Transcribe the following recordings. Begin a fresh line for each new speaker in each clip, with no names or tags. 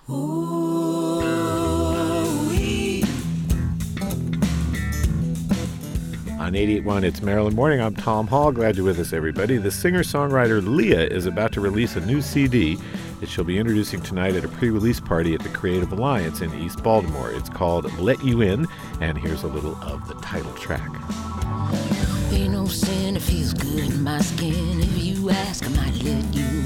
On 88.1, it's Maryland Morning. I'm Tom Hall. Glad you're with us, everybody. The singer-songwriter Leah is about to release a new CD that she'll be introducing tonight at a pre-release party at the Creative Alliance in East Baltimore. It's called Let You In, and here's a little of the title track.
Ain't no sin, it feels good in my skin. If you ask, I might let you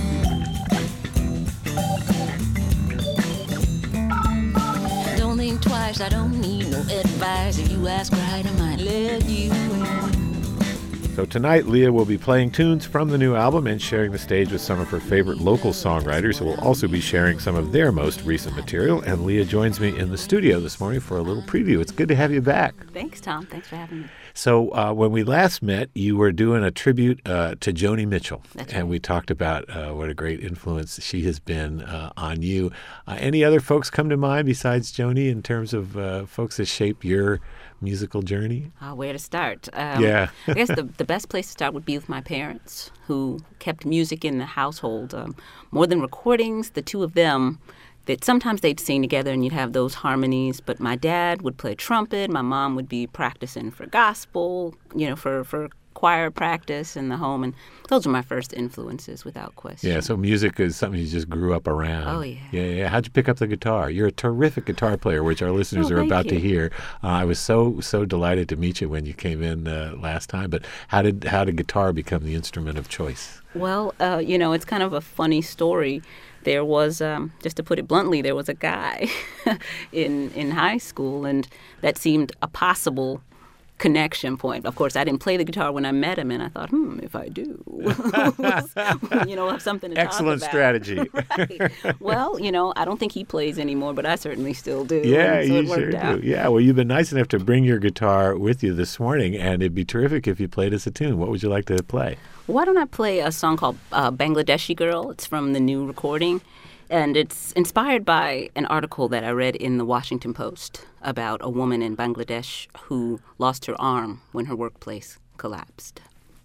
in. Don't think twice, I don't need no advice. If you ask right, I might let you in.
So tonight, Leah will be playing tunes from the new album and sharing the stage with some of her favorite local songwriters who will also be sharing some of their most recent material. And Leah joins me in the studio this morning for a little preview. It's good to have you back.
Thanks, Tom. Thanks for having me.
So when we last met, you were doing a tribute to Joni Mitchell.
That's
and
right.
we talked about what a great influence she has been on you. Any other folks come to mind besides Joni in terms of folks that shaped your musical journey?
Where to start?
Yeah.
I guess the best place to start would be with my parents, who kept music in the household. More than recordings, the two of them, that sometimes they'd sing together and you'd have those harmonies, but my dad would play trumpet, my mom would be practicing for gospel, for choir practice in the home, and those were my first influences without question.
Yeah, so music is something you just grew up around.
Oh, yeah.
Yeah. How'd you pick up the guitar? You're a terrific guitar player, which our listeners are
thank
about to
you.
hear. I was so delighted to meet you when you came in last time, but how did guitar become the instrument of choice?
Well, it's kind of a funny story. There was, just to put it bluntly, there was a guy in high school, and that seemed a possible connection point. Of course, I didn't play the guitar when I met him, and I thought, if I do, we'll have something to
Excellent
talk about.
strategy.
Right. Well, I don't think he plays anymore, but I certainly still do.
Yeah,
and so
you
it worked
sure
out.
do. Yeah, well, you've been nice enough to bring your guitar with you this morning, and it'd be terrific if you played us a tune. What would you like to play?
Why don't I play a song called Bangladeshi Girl? It's from the new recording, and it's inspired by an article that I read in the Washington Post about a woman in Bangladesh who lost her arm when her workplace collapsed.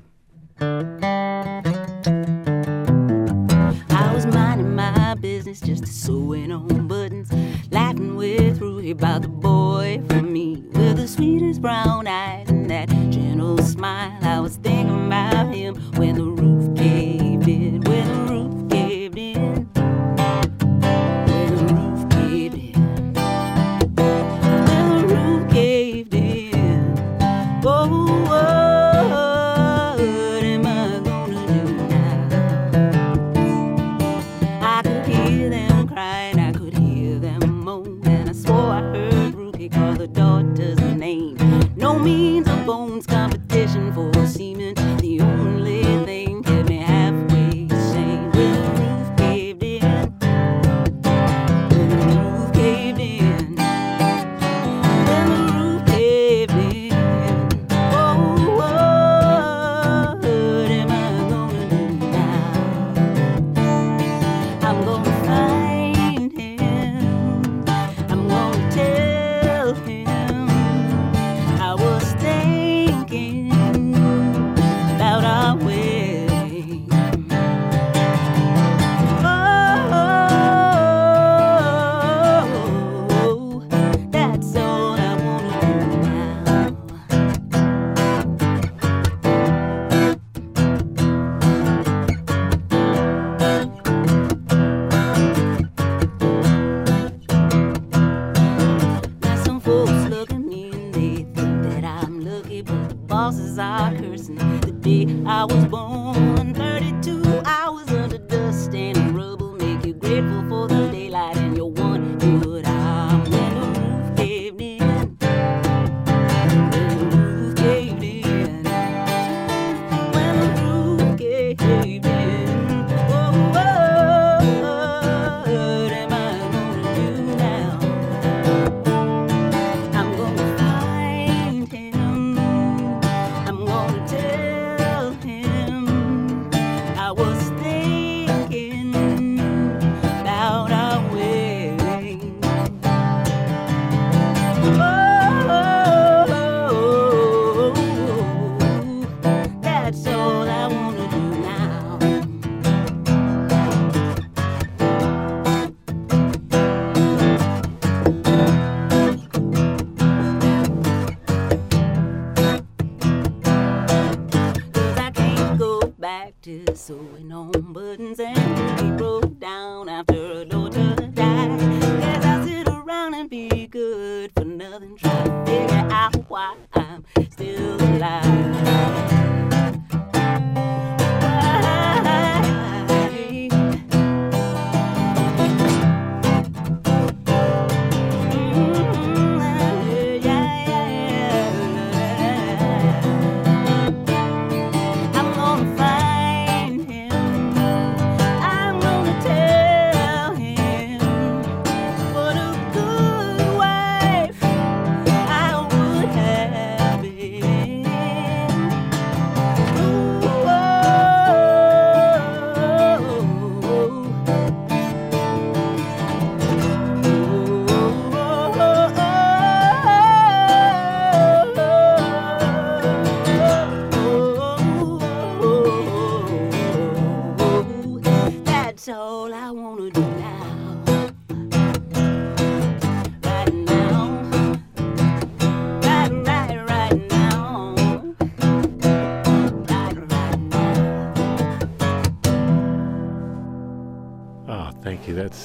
I was minding my business, just sewing on buttons, laughing with Rudy about the boy from me with the sweetest brown eyes and that gentle smile. I was thinking about him when the roof caved in, when the roof caved in, when the roof caved in, when the roof caved in. Oh, what am I gonna do now? I could hear them crying, I could hear them moan, and I swore I heard Ruki call the daughter's name. No means of bones competition for semen. The only thing kept me halfway sane. When the roof caved in, when the roof caved in, when the roof caved in. Oh, what am I gonna do now? I'm gonna find him. I'm gonna tell him I was thinking about our wedding. Oh, that's all I wanna do now. Now some folks look at me and they think that I'm lucky, but the bosses are cursing the day I was born. 32 hours under dust and rubble make you grateful for the daylight and your one good arm. When the roof caved in, when the roof caved in, when the roof caved in. Oh, what am I gonna do now? I'm gonna find him. I'm gonna tell him I was thinking about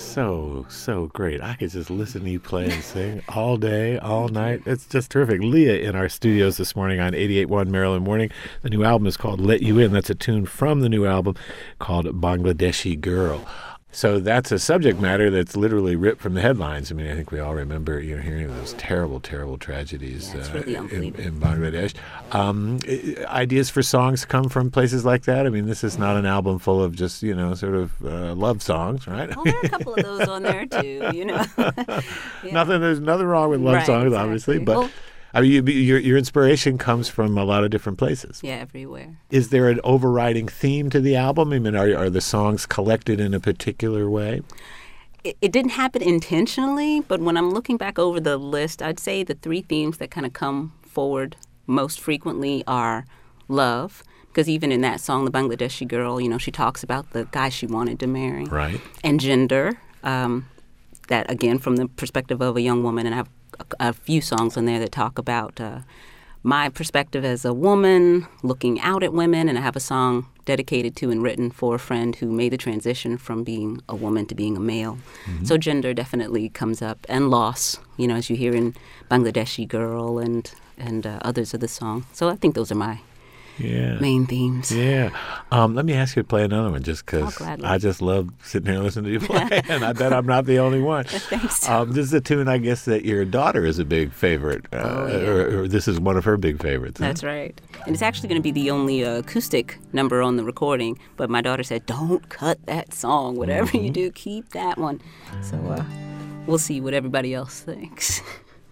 so great. I could just listen to you play and sing all day, all night. It's just terrific. Leah in our studios this morning on 88.1 Maryland Morning. The new album is called Let You In. That's a tune from the new album called Bangladeshi Girl. So that's a subject matter that's literally ripped from the headlines. I mean, I think we all remember, hearing those terrible, terrible tragedies
really
in Bangladesh. Ideas for songs come from places like that. I mean, this is not an album full of just, sort of love songs, right?
Well, there are a couple of those on there too, Yeah.
There's nothing wrong with love songs,
exactly.
Obviously, but. I mean, your inspiration comes from a lot of different places.
Yeah, everywhere.
Is there an overriding theme to the album? I mean, are the songs collected in a particular way?
It didn't happen intentionally, but when I'm looking back over the list, I'd say the three themes that kind of come forward most frequently are love, because even in that song, The Bangladeshi Girl, she talks about the guy she wanted to marry.
Right.
And gender, that, again, from the perspective of a young woman, and I have a few songs on there that talk about my perspective as a woman, looking out at women, and I have a song dedicated to and written for a friend who made the transition from being a woman to being a male. Mm-hmm. So gender definitely comes up, and loss, as you hear in Bangladeshi Girl and others of the song. So I think those are my main themes.
Yeah. Let me ask you to play another one, just because I just love sitting here and listening to you play, and I bet I'm not the only one.
Thanks.
This is a tune, I guess, that your daughter is a big favorite, or this is one of her big favorites.
That's right. And it's actually going to be the only acoustic number on the recording, but my daughter said, don't cut that song. Whatever you do, keep that one. So we'll see what everybody else thinks.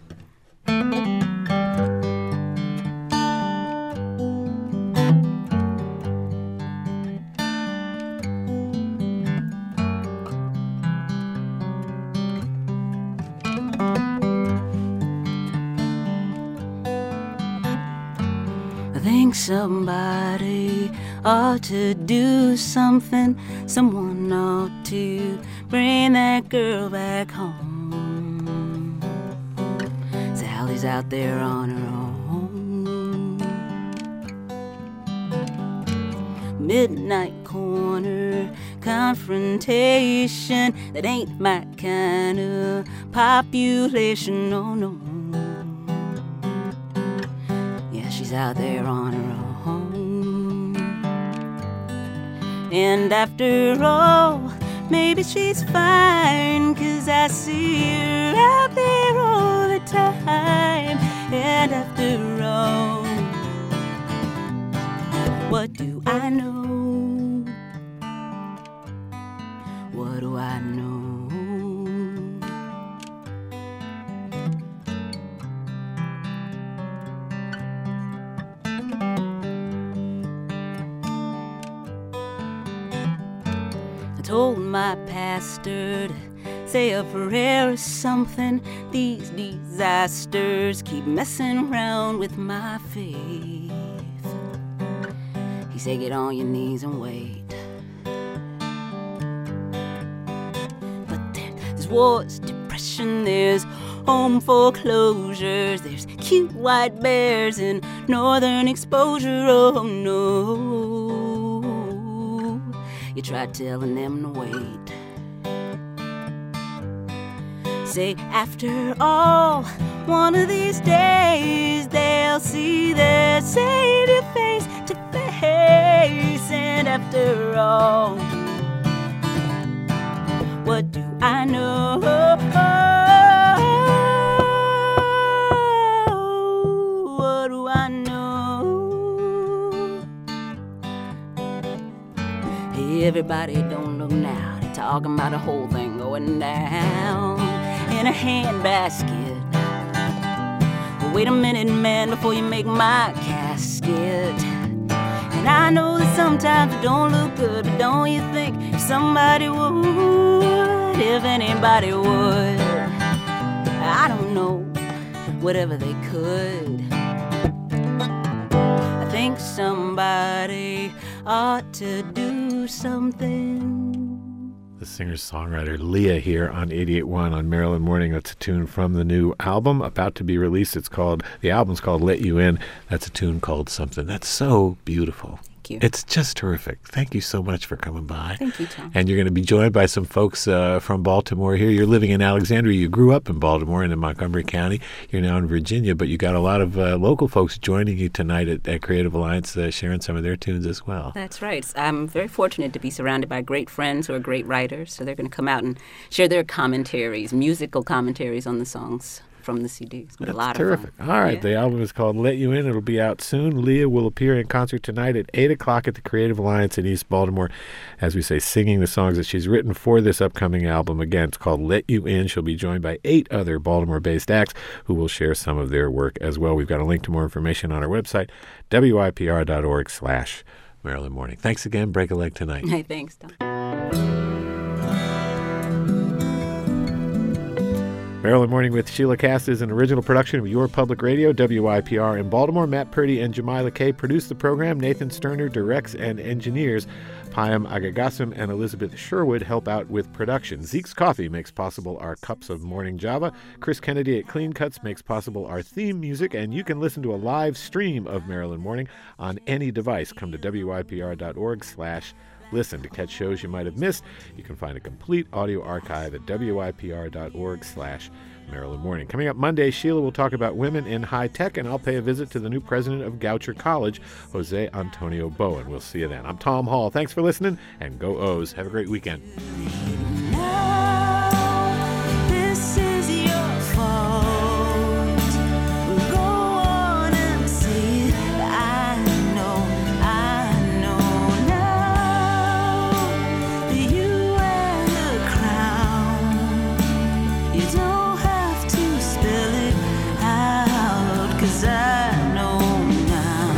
I think somebody ought to do something. Someone ought to bring that girl back home. Sally's out there on her own. Midnight corner confrontation. That ain't my kind of population, no. She's out there on her own. And after all, maybe she's fine, 'cause I see her out there all the time. And after all, what do I know? What do I know? Told my pastor to say a prayer or something. These disasters keep messing around with my faith. He said, get on your knees and wait. But there's wars, depression, there's home foreclosures, there's cute white bears and northern exposure. Oh no. You tried telling them to wait. Say, after all, one of these days they'll see their Savior face to face. And after all, what do I know? What do I know? Everybody don't look now. They're talking about the whole thing going down in a handbasket. But wait a minute, man, before you make my casket. And I know that sometimes it don't look good, but don't you think if somebody would, if anybody would, I don't know, whatever they could. I think somebody ought to do something.
The singer-songwriter Leah here on 88.1 on Maryland Morning. That's a tune from the new album about to be released. The album's called Let You In. That's a tune called Something. That's so beautiful.
Thank you.
It's just terrific. Thank you so much for coming by.
Thank you, Tom.
And you're going to be joined by some folks from Baltimore here. You're living in Alexandria. You grew up in Baltimore and in Montgomery County. You're now in Virginia, but you got a lot of local folks joining you tonight at Creative Alliance, sharing some of their tunes as well.
That's right. I'm very fortunate to be surrounded by great friends who are great writers. So they're going to come out and share their commentaries, musical commentaries on the songs from the CD. It's been a lot
terrific.
of fun.
All right.
Yeah.
The album is called Let You In. It'll be out soon. Leah will appear in concert tonight at 8 o'clock at the Creative Alliance in East Baltimore, as we say, singing the songs that she's written for this upcoming album. Again, it's called Let You In. She'll be joined by 8 other Baltimore-based acts who will share some of their work as well. We've got a link to more information on our website, wypr.org/Maryland Morning. Thanks again. Break a leg tonight.
Hey, thanks, Tom.
Maryland Morning with Sheila Cass is an original production of Your Public Radio, WYPR in Baltimore. Matt Purdy and Jamila Kay produce the program. Nathan Sterner directs and engineers. Payam Agagasim and Elizabeth Sherwood help out with production. Zeke's Coffee makes possible our Cups of Morning Java. Chris Kennedy at Clean Cuts makes possible our theme music. And you can listen to a live stream of Maryland Morning on any device. Come to wypr.org/listen to catch shows you might have missed. You can find a complete audio archive at wypr.org/Maryland Morning. Coming up Monday, Sheila will talk about women in high tech, and I'll pay a visit to the new president of Goucher College, Jose Antonio Bowen. We'll see you then. I'm Tom Hall. Thanks for listening, and go O's. Have a great weekend.
This is your fault. Go on and say it. I know now that you wear the crown. You don't have to spell it out, 'cause I know now.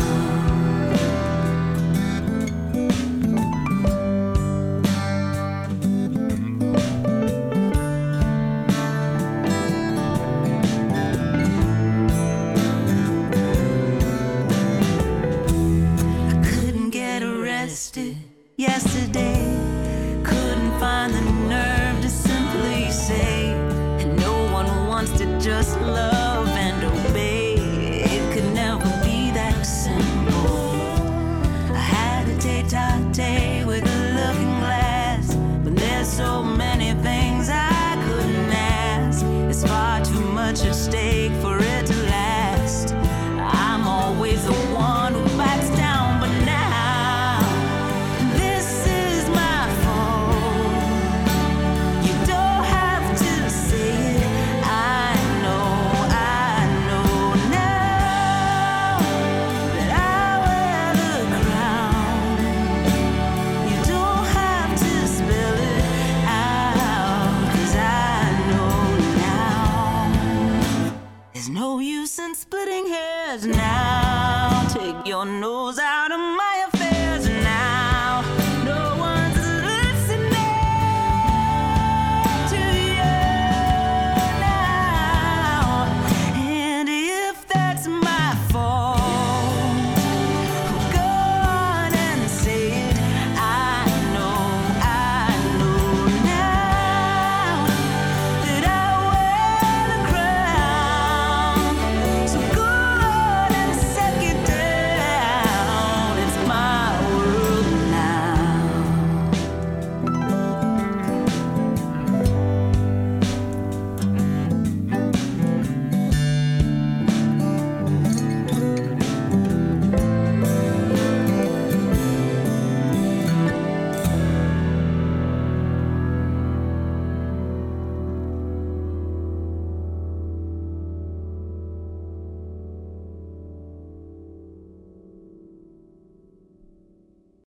Couldn't get arrested yesterday. Couldn't find the nerve to simply say, no one wants to just love and obey. It could never be that simple. I had a tete-a-tete with a looking glass, but there's so many things I couldn't ask. It's far too much at stake for it to last. I'm always the one who backs down, but now this is my fault. You don't have to say it. I know now that I wear the crown. You don't have to spell it out, 'cause I know now. There's no use in splitting hairs now. Take your note.